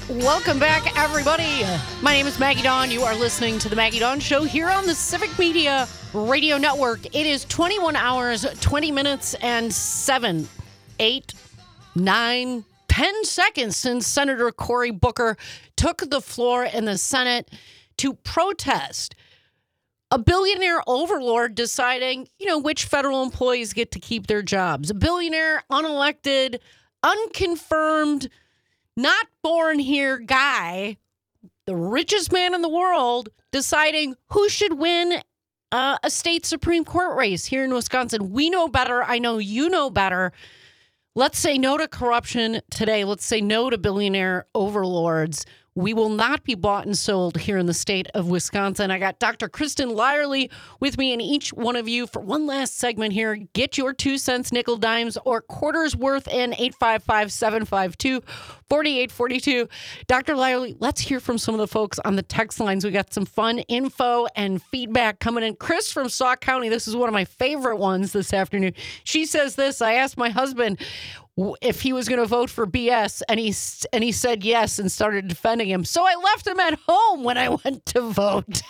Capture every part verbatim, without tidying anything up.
Welcome back, everybody. My name is Maggie Dawn. You are listening to The Maggie Dawn Show here on the Civic Media Radio Network. It is twenty-one hours, twenty minutes, and seven, eight, nine, ten seconds since Senator Cory Booker took the floor in the Senate to protest a billionaire overlord deciding, you know, which federal employees get to keep their jobs. A billionaire, unelected, unconfirmed, not born here guy, the richest man in the world, deciding who should win uh, a state Supreme Court race here in Wisconsin. We know better. I know you know better. Let's say no to corruption today. Let's say no to billionaire overlords. We will not be bought and sold here in the state of Wisconsin. I got Doctor Kristen Lyerly with me, and each one of you for one last segment here. Get your two cents, nickel, dimes, or quarters worth in eight five five, seven five two, four eight four two. Doctor Lyerly, let's hear from some of the folks on the text lines. We got some fun info and feedback coming in. Chris from Sauk County, this is one of my favorite ones this afternoon. She says this: I asked my husband if he was going to vote for B S, and he and he said yes and started defending him. So I left him at home when I went to vote.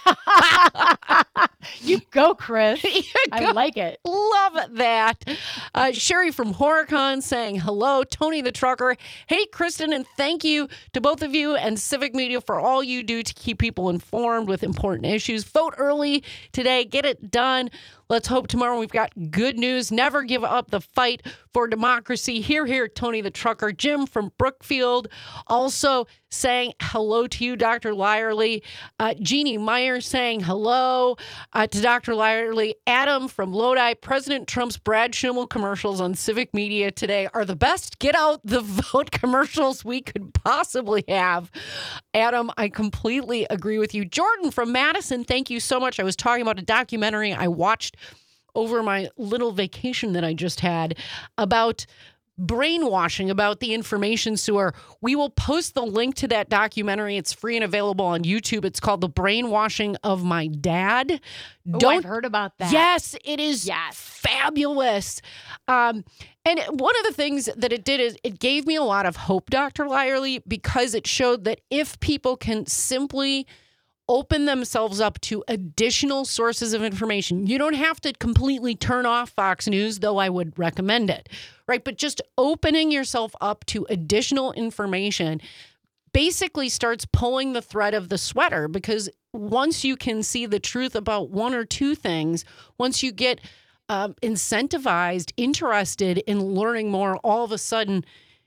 You go, Chris. You I go. like it. Love that. Uh, Sherry from Horicon saying hello. Tony the trucker. Hey, Kristen, and thank you to both of you and Civic Media for all you do to keep people informed with important issues. Vote early today. Get it done. Let's hope tomorrow we've got good news. Never give up the fight for democracy. Here, here, Tony the trucker. Jim from Brookfield also saying hello to you, Doctor Lyerly. Uh, Jeannie Meyer saying hello uh, to Doctor Lyerly. Adam from Lodi. President Trump's Brad Schimmel commercials on Civic Media today are the best get out the vote commercials we could possibly have. Adam, I completely agree with you. Jordan from Madison, thank you so much. I was talking about a documentary I watched over my little vacation that I just had about brainwashing, about the information sewer. We will post the link to that documentary. It's free and available on YouTube. It's called The Brainwashing of My Dad. Oh, Don't I've heard about that. Yes, it is Yes. fabulous. Um, and one of the things that it did is it gave me a lot of hope, Doctor Lyerly, because it showed that if people can simply open themselves up to additional sources of information. You don't have to completely turn off Fox News, though I would recommend it, right? But just opening yourself up to additional information basically starts pulling the thread of the sweater, because once you can see the truth about one or two things, once you get um, incentivized, interested in learning more, all of a sudden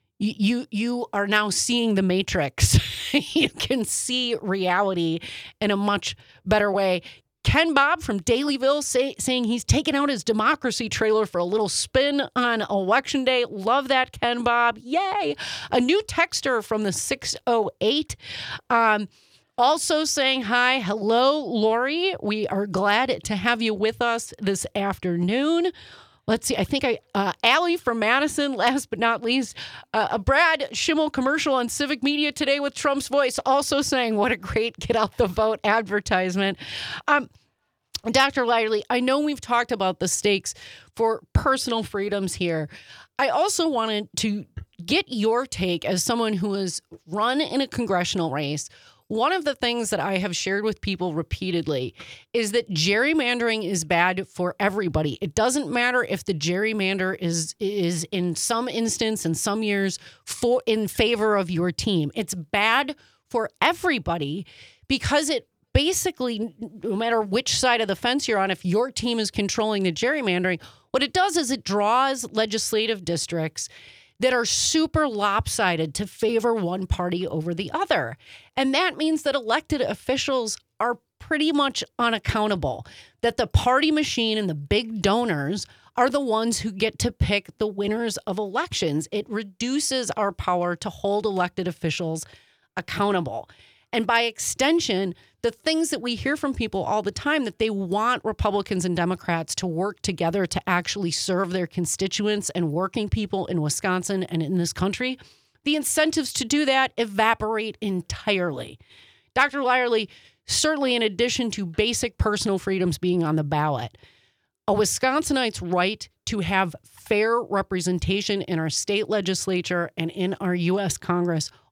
You you are now seeing the Matrix. You can see reality in a much better way. Ken Bob from Dalyville say, saying he's taking out his democracy trailer for a little spin on Election Day. Love that, Ken Bob. Yay. A new texter from the six oh eight. Um, also saying hi. Hello, Lori. We are glad to have you with us this afternoon. Let's see. I think I, uh, Allie from Madison, last but not least, uh, a Brad Schimmel commercial on Civic Media today with Trump's voice, also saying what a great get out the vote advertisement. Um, Doctor Lyerly, I know we've talked about the stakes for personal freedoms here. I also wanted to get your take as someone who has run in a congressional race. One of the things that I have shared with people repeatedly is that gerrymandering is bad for everybody. It doesn't matter if the gerrymander is is in some instance, in some years, for in favor of your team. It's bad for everybody because it basically, no matter which side of the fence you're on, if your team is controlling the gerrymandering, what it does is it draws legislative districts that are super lopsided to favor one party over the other. And that means that elected officials are pretty much unaccountable, that the party machine and the big donors are the ones who get to pick the winners of elections. It reduces our power to hold elected officials accountable. And by extension, the things that we hear from people all the time, that they want Republicans and Democrats to work together to actually serve their constituents and working people in Wisconsin and in this country, the incentives to do that evaporate entirely. Doctor Lyerly, certainly in addition to basic personal freedoms being on the ballot, a Wisconsinite's right to have fair representation in our state legislature and in our U S Congress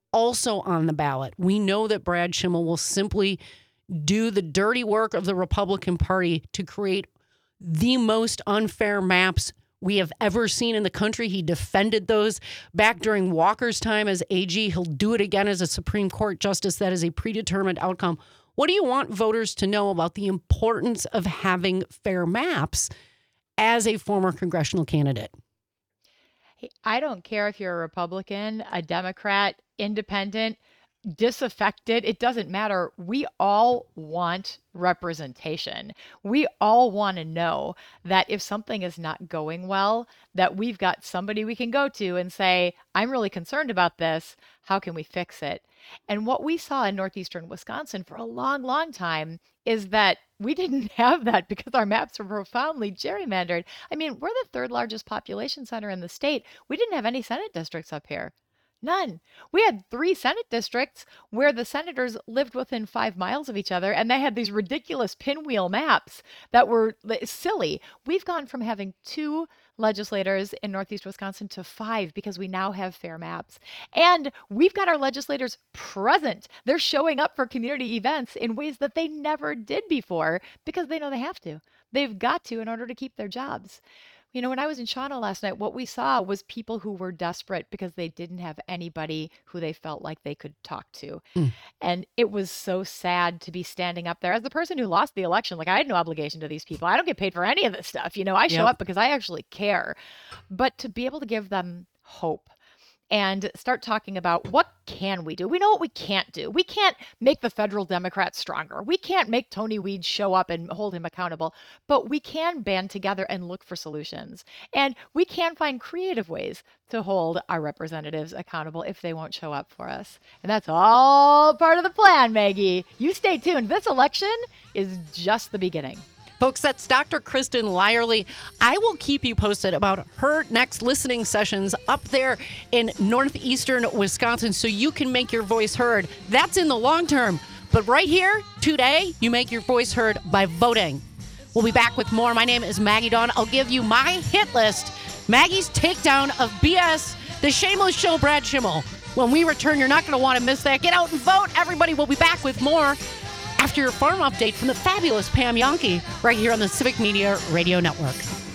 also on the ballot. We know that Brad Schimel will simply do the dirty work of the Republican Party to create the most unfair maps we have ever seen in the country. He defended those back during Walker's time as A G. He'll do it again as a Supreme Court justice. That is a predetermined outcome. What do you want voters to know about the importance of having fair maps as a former congressional candidate? I don't care if you're a Republican, a Democrat, independent, disaffected, it doesn't matter. We all want representation. We all want to know that if something is not going well, that we've got somebody we can go to and say, I'm really concerned about this. How can we fix it? And what we saw in northeastern Wisconsin for a long, long time is that we didn't have that because our maps were profoundly gerrymandered. I mean, we're the third largest population center in the state. We didn't have any Senate districts up here. None. We had three Senate districts where the senators lived within five miles of each other, and they had these ridiculous pinwheel maps that were silly. We've gone from having two legislators in Northeast Wisconsin to five because we now have fair maps. And we've got our legislators present. They're showing up for community events in ways that they never did before because they know they have to. They've got to in order to keep their jobs. You know, when I was in Shawano last night, what we saw was people who were desperate because they didn't have anybody who they felt like they could talk to. Mm. And it was so sad to be standing up there as the person who lost the election. Like, I had no obligation to these people. I don't get paid for any of this stuff. You know, I show yep. up because I actually care. But to be able to give them hope and start talking about what can we do? We know what we can't do. We can't make the federal Democrats stronger. We can't make Tony Weed show up and hold him accountable, but we can band together and look for solutions. And we can find creative ways to hold our representatives accountable if they won't show up for us. And that's all part of the plan, Maggie. You stay tuned. This election is just the beginning. Folks, that's Doctor Kristen Lyerly. I will keep you posted about her next listening sessions up there in northeastern Wisconsin so you can make your voice heard. That's in the long term. But right here, today, you make your voice heard by voting. We'll be back with more. My name is Maggie Dawn. I'll give you my hit list, Maggie's takedown of B S, the shameless show, Brad Schimel. When we return, you're not going to want to miss that. Get out and vote. Everybody will be back with more after your farm update from the fabulous Pam Jahnke right here on the Civic Media Radio Network.